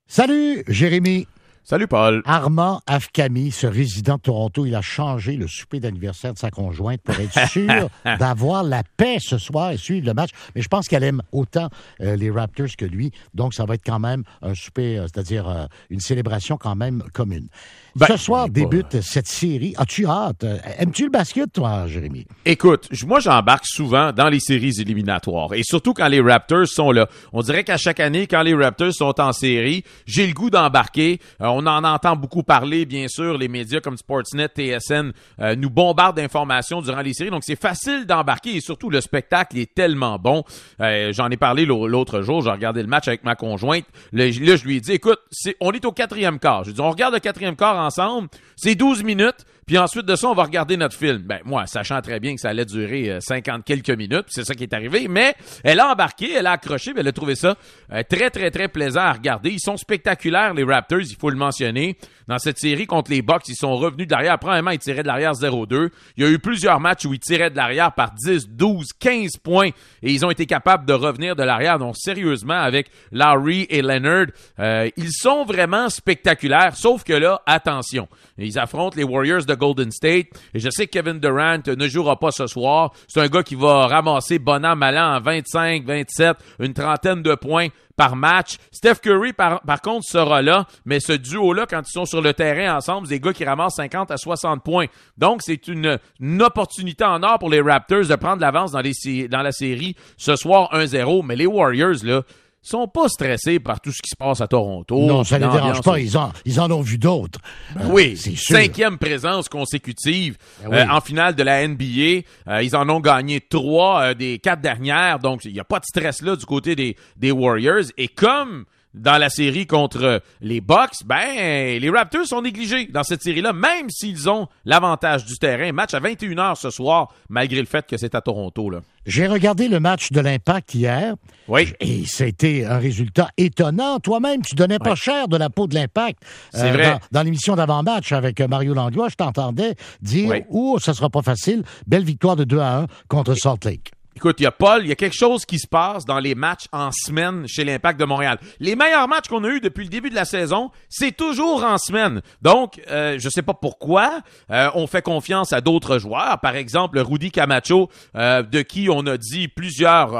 Salut, Jérémy. Salut, Paul. Armand Afkami, ce résident de Toronto, il a changé le souper d'anniversaire de sa conjointe pour être sûr d'avoir la paix ce soir et suivre le match. Mais je pense qu'elle aime autant les Raptors que lui. Donc, ça va être quand même un souper, c'est-à-dire une célébration quand même commune. Ce soir débute cette série. As-tu hâte? Aimes-tu le basket, toi, Jérémy? Écoute, moi, j'embarque souvent dans les séries éliminatoires. Et surtout quand les Raptors sont là. On dirait qu'à chaque année, quand les Raptors sont en série, j'ai le goût d'embarquer. On en entend beaucoup parler, bien sûr. Les médias comme Sportsnet, TSN nous bombardent d'informations durant les séries. Donc, c'est facile d'embarquer. Et surtout, le spectacle est tellement bon. J'en ai parlé l'autre jour. J'ai regardé le match avec ma conjointe. Là, je lui ai dit, écoute, on est au 4e quart. Je lui ai dit, on regarde le 4e quart ensemble. C'est 12 minutes. Puis ensuite de ça, on va regarder notre film. Ben moi, sachant très bien que ça allait durer 50 quelques minutes, puis c'est ça qui est arrivé. Mais elle a embarqué, elle a accroché, puis elle a trouvé ça très, très, très plaisant à regarder. Ils sont spectaculaires, les Raptors, il faut le mentionner. Dans cette série contre les Bucks, ils sont revenus de l'arrière. Premièrement, ils tiraient de l'arrière 0-2. Il y a eu plusieurs matchs où ils tiraient de l'arrière par 10, 12, 15 points. Et ils ont été capables de revenir de l'arrière. Donc, sérieusement, avec Lowry et Leonard, ils sont vraiment spectaculaires. Sauf que là, attention. Ils affrontent les Warriors de Golden State. Et je sais que Kevin Durant ne jouera pas ce soir. C'est un gars qui va ramasser bon an, mal an en 25, 27, une trentaine de points par match. Steph Curry, par contre, sera là. Mais ce duo-là, quand ils sont sur le terrain ensemble, c'est des gars qui ramassent 50 à 60 points. Donc, c'est une opportunité en or pour les Raptors de prendre l'avance dans la série ce soir 1-0. Mais les Warriors, là, sont pas stressés par tout ce qui se passe à Toronto. Non, ça ne les dérange pas. Ils en ont vu d'autres. Oui, c'est sûr. 5e présence consécutive en finale de la NBA. Ils en ont gagné 3 des 4 dernières. Donc, il n'y a pas de stress là du côté des Warriors. Et comme dans la série contre les Bucks, les Raptors sont négligés dans cette série-là, même s'ils ont l'avantage du terrain. Match à 21h ce soir, malgré le fait que c'est à Toronto, là. J'ai regardé le match de l'Impact hier. Oui. Et c'était un résultat étonnant. Toi-même, tu donnais pas cher de la peau de l'Impact. C'est vrai. Dans l'émission d'avant-match avec Mario Langlois, je t'entendais dire « ça sera pas facile. Belle victoire de 2-1 contre Salt Lake. » Écoute, il y a quelque chose qui se passe dans les matchs en semaine chez l'Impact de Montréal. Les meilleurs matchs qu'on a eus depuis le début de la saison, c'est toujours en semaine. Donc, je sais pas pourquoi, on fait confiance à d'autres joueurs. Par exemple, Rudy Camacho, de qui on a dit plusieurs...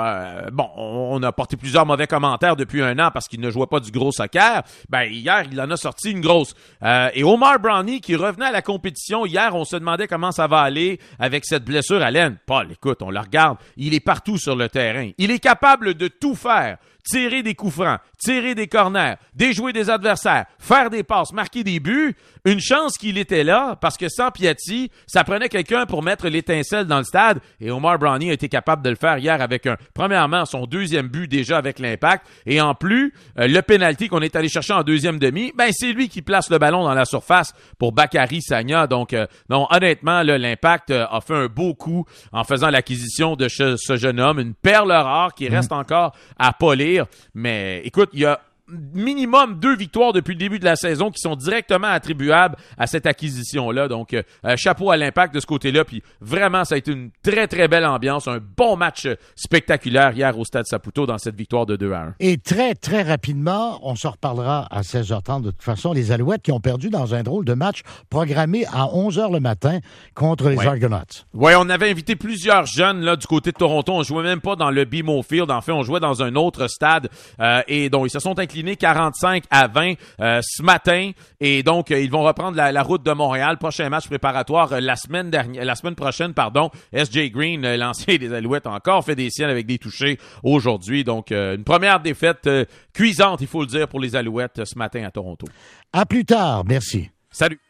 on a porté plusieurs mauvais commentaires depuis un an parce qu'il ne jouait pas du gros soccer. Hier, il en a sorti une grosse. Et Omar Brownie, qui revenait à la compétition, hier, on se demandait comment ça va aller avec cette blessure à l'aine. Paul, écoute, on le regarde. Il est partout sur le terrain. Il est capable de tout faire. Tirer des coups francs, tirer des corners, déjouer des adversaires, faire des passes, marquer des buts. Une chance qu'il était là, parce que sans Piatti, ça prenait quelqu'un pour mettre l'étincelle dans le stade. Et Omar Brownie a été capable de le faire hier avec premièrement, son 2e but déjà avec l'Impact. Et en plus, le penalty qu'on est allé chercher en 2e demi, c'est lui qui place le ballon dans la surface pour Bakary Sagna. Donc, non, honnêtement, là, l'Impact a fait un beau coup en faisant l'acquisition de ce jeune homme. Une perle rare qui reste encore à polir. Mais écoute, il y a minimum 2 victoires depuis le début de la saison qui sont directement attribuables à cette acquisition-là. Donc, chapeau à l'Impact de ce côté-là. Puis vraiment, ça a été une très, très belle ambiance. Un bon match spectaculaire hier au Stade Saputo dans cette victoire de 2-1. Et très, très rapidement, on s'en reparlera à 16h30. De toute façon, les Alouettes qui ont perdu dans un drôle de match programmé à 11h le matin contre les Argonauts. Oui, on avait invité plusieurs jeunes là du côté de Toronto. On jouait même pas dans le BMO Field. En fait, on jouait dans un autre stade. Et donc, ils se sont inclinés 45-20 ce matin. Et donc, ils vont reprendre la route de Montréal. Prochain match préparatoire la semaine prochaine. S.J. Green, l'ancien des Alouettes, a encore fait des siennes avec des touchés aujourd'hui. Donc, une première défaite cuisante, il faut le dire, pour les Alouettes ce matin à Toronto. À plus tard. Merci. Salut.